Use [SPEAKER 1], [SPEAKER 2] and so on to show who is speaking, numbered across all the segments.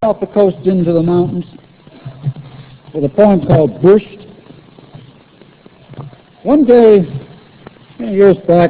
[SPEAKER 1] off the coast into the mountains with a poem called Burst. One day, many years back,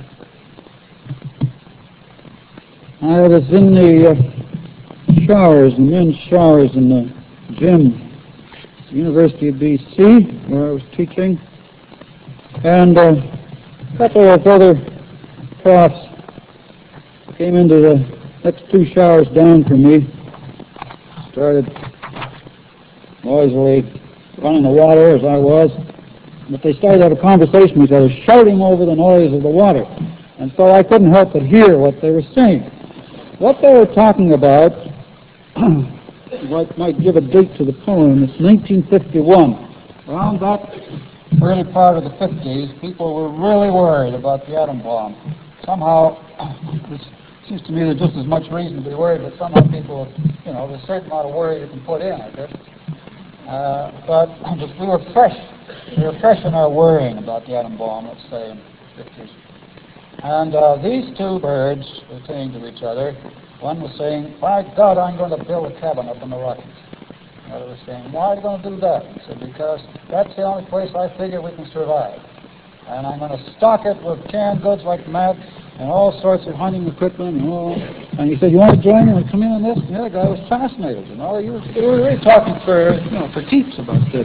[SPEAKER 1] I was in the showers, the men's showers in the gym at the University of BC, where I was teaching, and a couple of other profs came into the next two showers down from me, started noisily running the water as I was, but they started to have a conversation with each other, shouting over the noise of the water, and so I couldn't help but hear what they were saying. What they were talking about, what might give a date to the poem, is 1951. Around that early part of the 50s, people were really worried about the atom bomb. Somehow, it seems to me there's just as much reason to be worried, but somehow people, there's a certain amount of worry you can put in, I guess. But we were fresh. We were fresh in our worrying about the atom bomb, let's say, in the 50s. And these two birds were saying to each other, one was saying, "By God, I'm going to build a cabin up in the Rockies." The other was saying, "Why are you going to do that?" He said, "Because that's the only place I figure we can survive. And I'm going to stock it with canned goods like mad and all sorts of hunting equipment and all." And he said, "You want to join me and come in on this?" And the other guy was fascinated, He was really talking for keeps about this.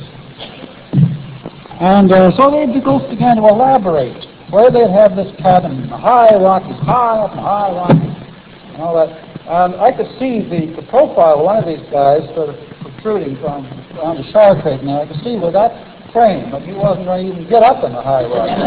[SPEAKER 1] And so they both began to elaborate where they'd have this cabin in the high Rockies, high up in the high Rockies, and all that. And I could see the profile of one of these guys sort of protruding from around the shower curtain there. I could see with that frame, but he wasn't going to even get up in the high Rockies.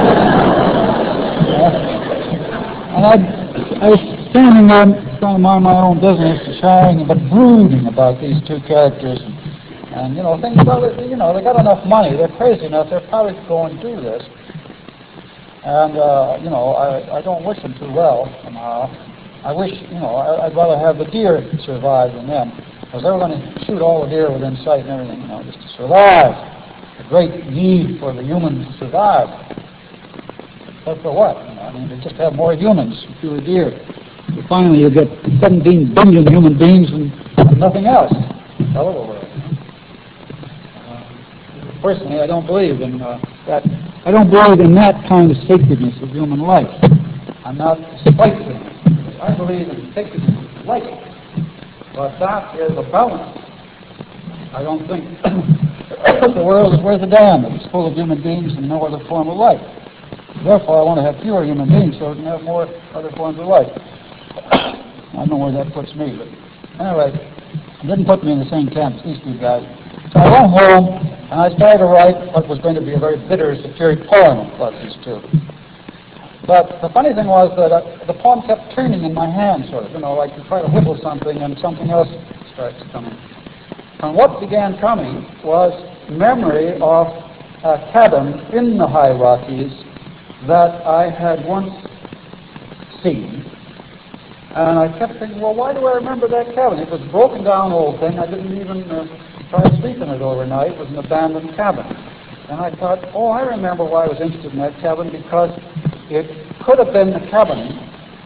[SPEAKER 1] And I was standing there trying to mind my own business, sharing but brooding about these two characters. And thinking, well, they got enough money, they're crazy enough, they're probably going to do this. And, I don't wish them too well, somehow. I wish, I'd rather have the deer survive than them, because they were going to shoot all the deer within sight and everything, just to survive. The great need for the humans to survive. But for what? They just have more humans, fewer deer. So finally, you get 17 billion human beings and nothing else. Hell of a world. Personally, I don't believe in that. I don't believe in that kind of sacredness of human life. I'm not spiteful. I believe in sacredness of life, but that is a balance. I don't think the world is worth a damn if it's full of human beings and no other form of life. Therefore, I want to have fewer human beings so we can have more other forms of life. I don't know where that puts me, but anyway, it didn't put me in the same camp as these two guys. So I went home, and I started to write what was going to be a very bitter, satiric poem about these two. But the funny thing was that the poem kept turning in my hand, sort of, like you try to whittle something and something else starts coming. And what began coming was memory of a cabin in the high Rockies that I had once seen. And I kept thinking, well, why do I remember that cabin? It was a broken down old thing. I didn't even try to sleep in it overnight. It was an abandoned cabin. And I thought, oh, I remember why I was interested in that cabin, because it could have been the cabin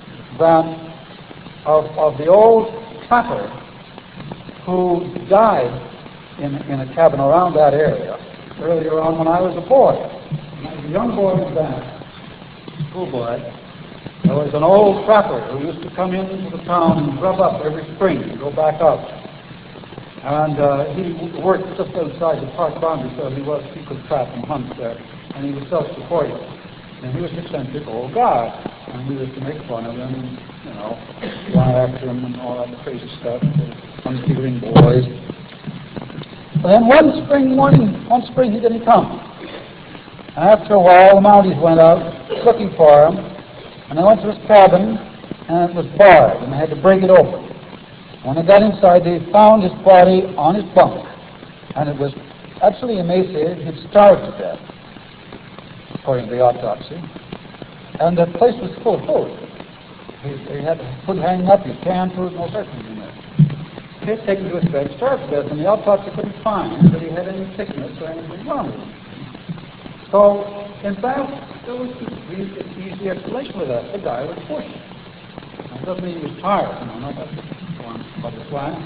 [SPEAKER 1] of the old trapper who died in a cabin around that area earlier on when I was a boy. When I was a young boy in that schoolboy, there was an old trapper who used to come into the town and grub up every spring and go back out. And he worked just outside the park boundary, so he could trap and hunt there, and he was self-supporting. And he was an eccentric old guy, and we used to make fun of him, and, run after him and all that crazy stuff, unfeeling boys. But then one spring he didn't come. And after a while, the Mounties went out looking for him, and they went to his cabin, and it was barred, and they had to break it open. When they got inside, they found his body on his bunk, and it was absolutely emaciated. He'd starved to death, according to the autopsy. And the place was full of food. He had food hanging up, he had canned food, and all sorts of things in there. He had taken to his bed, starved to death, and the autopsy couldn't find that he had any sickness or anything wrong with him. So, in fact, there was an easy explanation for that. The guy was pushed. It doesn't mean he was tired, not that one, but the plan.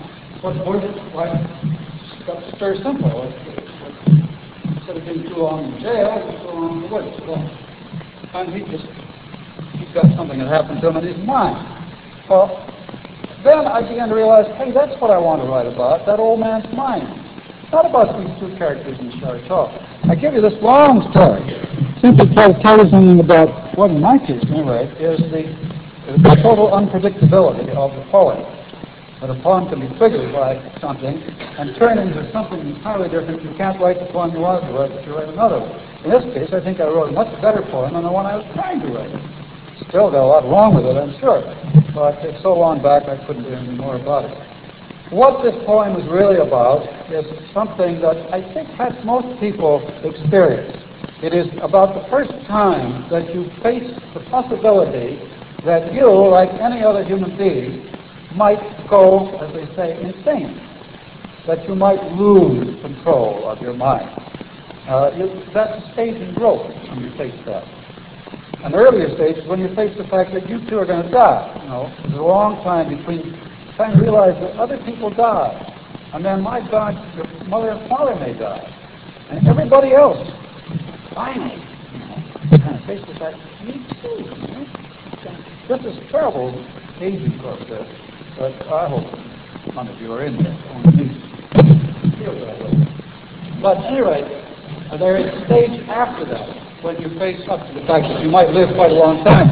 [SPEAKER 1] What's Bush like? It's very simple. Instead of being too long in jail, he's too long in the woods. And he's got something that happened to him in his mind. Well, then I began to realize, hey, that's what I want to write about, that old man's mind. Not about these two characters in Shari Talk. I give you this long story, simply to tell you something about what, in my case anyway, is the total unpredictability of the poem. That a poem can be triggered by something and turn into something entirely different. You can't write the poem you wanted to write, but you write another one. In this case, I think I wrote a much better poem than the one I was trying to write. Still got a lot wrong with it, I'm sure. But it's so long back I couldn't do anything more about it. What this poem is really about is something that I think perhaps most people experience. It is about the first time that you face the possibility that you, like any other human being, might go, as they say, insane. That you might lose control of your mind. That's a stage in growth when you face that. An earlier stage is when you face the fact that you too are going to die. There's a long time between the time you realize that other people die, and then, my God, your mother and father may die, and everybody else finally, kind of face the fact that me too. This is a terrible aging process, but I hope none of you are in there. Only me feel that way. But at any rate, there is a stage after that when you face up to the fact that you might live quite a long time,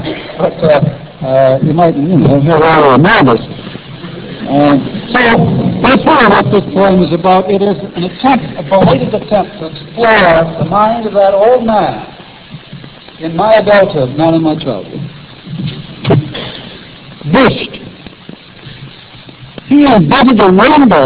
[SPEAKER 1] but you might, have all madness. So that's really what this poem is about. It is an attempt, a belated attempt to explore the mind of that old man in my adulthood, not in my childhood. Bush. He invented a rainbow.